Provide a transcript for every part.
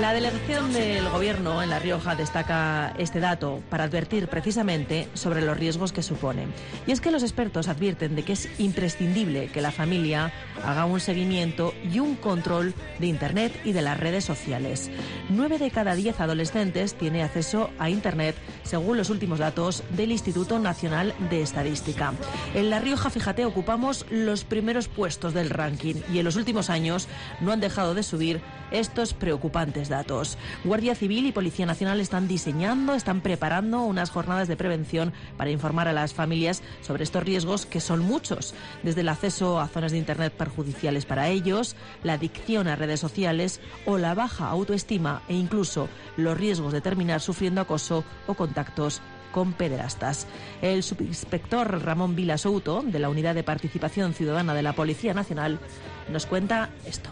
La delegación del Gobierno en La Rioja destaca este dato para advertir precisamente sobre los riesgos que supone. Y es que los expertos advierten de que es imprescindible que la familia haga un seguimiento y un control de Internet y de las redes sociales. 9 de cada 10 adolescentes tiene acceso a Internet, según los últimos datos del Instituto Nacional de Estadística. En La Rioja, fíjate, ocupamos los primeros puestos del ranking y en los últimos años no han dejado de subir estos preocupantes datos. Guardia Civil y Policía Nacional están preparando unas jornadas de prevención para informar a las familias sobre estos riesgos, que son muchos, desde el acceso a zonas de Internet perjudiciales para ellos, la adicción a redes sociales o la baja autoestima e incluso los riesgos de terminar sufriendo acoso o contactos con pederastas. El subinspector Ramón Vila Souto, de la Unidad de Participación Ciudadana de la Policía Nacional, nos cuenta esto.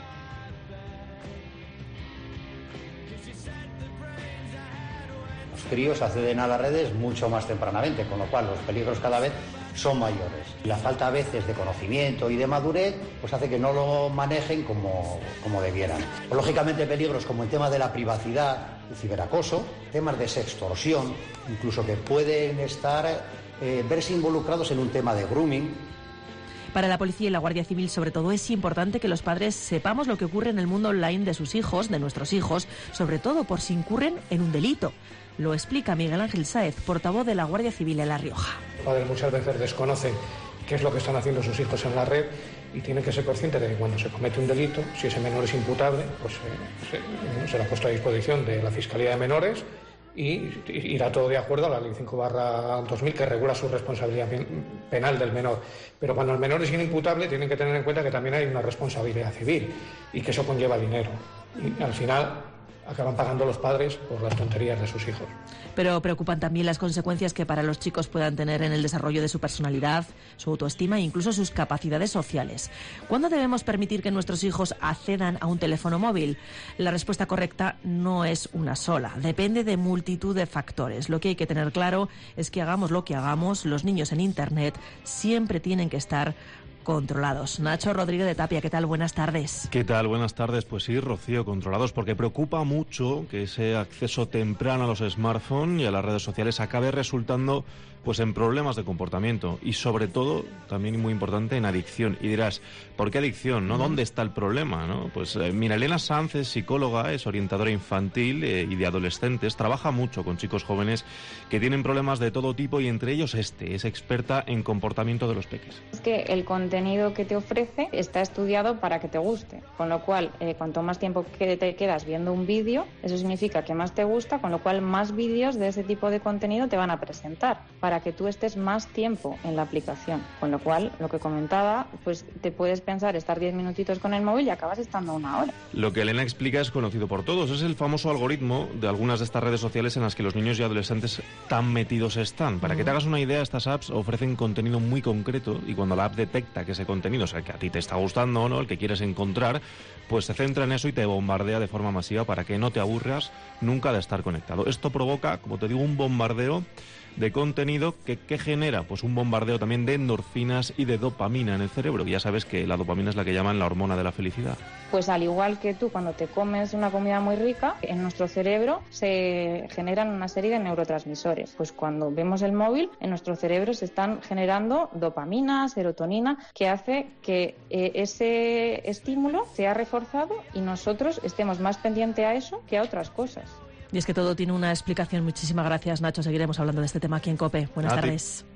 Los críos acceden a las redes mucho más tempranamente, con lo cual los peligros cada vez son mayores. La falta a veces de conocimiento y de madurez pues hace que no lo manejen como debieran. Lógicamente peligros como el tema de la privacidad, el ciberacoso, temas de sextorsión, incluso que pueden verse involucrados en un tema de grooming. Para la policía y la Guardia Civil, sobre todo, es importante que los padres sepamos lo que ocurre en el mundo online de sus hijos, de nuestros hijos, sobre todo por si incurren en un delito. Lo explica Miguel Ángel Sáez, portavoz de la Guardia Civil en La Rioja. Los padres muchas veces desconocen qué es lo que están haciendo sus hijos en la red y tienen que ser conscientes de que cuando se comete un delito, si ese menor es imputable, pues se le ha puesto a disposición de la Fiscalía de Menores y irá todo de acuerdo a la Ley 5/2000 que regula su responsabilidad penal del menor. Pero cuando el menor es inimputable tienen que tener en cuenta que también hay una responsabilidad civil y que eso conlleva dinero. Y al final acaban pagando los padres por las tonterías de sus hijos. Pero preocupan también las consecuencias que para los chicos puedan tener en el desarrollo de su personalidad, su autoestima e incluso sus capacidades sociales. ¿Cuándo debemos permitir que nuestros hijos accedan a un teléfono móvil? La respuesta correcta no es una sola, depende de multitud de factores. Lo que hay que tener claro es que hagamos lo que hagamos, los niños en Internet siempre tienen que estar controlados. Nacho Rodríguez de Tapia, ¿qué tal? Buenas tardes. ¿Qué tal? Buenas tardes. Pues sí, Rocío, controlados, porque preocupa mucho que ese acceso temprano a los smartphones y a las redes sociales acabe resultando pues en problemas de comportamiento y sobre todo, también muy importante, en adicción. Y dirás, ¿por qué adicción? ¿No? ¿Dónde está el problema? ¿No? Pues mira, Elena Sanz es psicóloga, es orientadora infantil y de adolescentes, trabaja mucho con chicos jóvenes que tienen problemas de todo tipo y entre ellos es experta en comportamiento de los peques. Es que el contenido que te ofrece está estudiado para que te guste, con lo cual cuanto más tiempo que te quedas viendo un vídeo, eso significa que más te gusta, con lo cual más vídeos de ese tipo de contenido te van a presentar para que tú estés más tiempo en la aplicación, con lo cual, lo que comentaba, pues te puedes pensar estar 10 minutitos con el móvil y acabas estando una hora. Lo que Elena explica es conocido por todos, es el famoso algoritmo de algunas de estas redes sociales en las que los niños y adolescentes tan metidos están. Para que te hagas una idea, estas apps ofrecen contenido muy concreto y cuando la app detecta que ese contenido, o sea, que a ti te está gustando o no, el que quieres encontrar, pues se centra en eso y te bombardea de forma masiva para que no te aburras nunca de estar conectado. Esto provoca, como te digo, un bombardeo de contenido que genera pues un bombardeo también de endorfinas y de dopamina en el cerebro. Y ya sabes que la dopamina es la que llaman la hormona de la felicidad. Pues al igual que tú, cuando te comes una comida muy rica, en nuestro cerebro se generan una serie de neurotransmisores. Pues cuando vemos el móvil, en nuestro cerebro se están generando dopamina, serotonina, que hace que ese estímulo sea reforzado y nosotros estemos más pendientes a eso que a otras cosas. Y es que todo tiene una explicación. Muchísimas gracias, Nacho. Seguiremos hablando de este tema aquí en COPE. Buenas tardes.